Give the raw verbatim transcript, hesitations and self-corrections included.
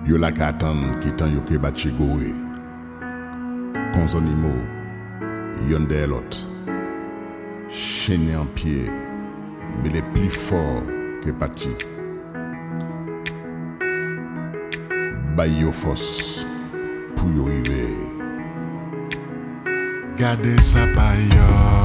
Yo la ka atan ki tan yo ke batche gore. Konzonimo, yon de l'autre. Chaîné en pied, mais les plus forts que Pati. Bay yo force pour yo river. Gardez ça pa yo.